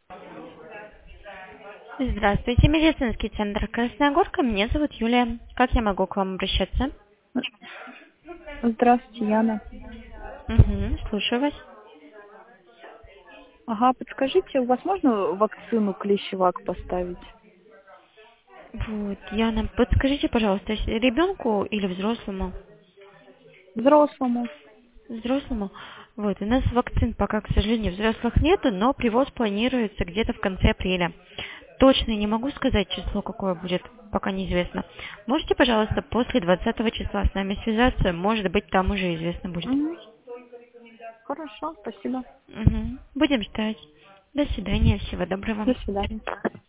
Здравствуйте, медицинский центр Красная Горка. Меня зовут Юлия. Как я могу к вам обращаться? Здравствуйте, Яна. Слушаю вас. Ага, подскажите, у вас можно вакцину клещевак поставить? Вот, Яна, подскажите, пожалуйста, ребенку или взрослому? Взрослому. Взрослому. Вот, у нас вакцин пока, к сожалению, взрослых нету, но привоз планируется где-то в конце апреля. Точно не могу сказать число, какое будет, пока неизвестно. Можете, пожалуйста, после 20 числа с нами связаться? Может быть, там уже известно будет. Мгм. Хорошо, спасибо. Будем ждать. До свидания, всего доброго. До свидания.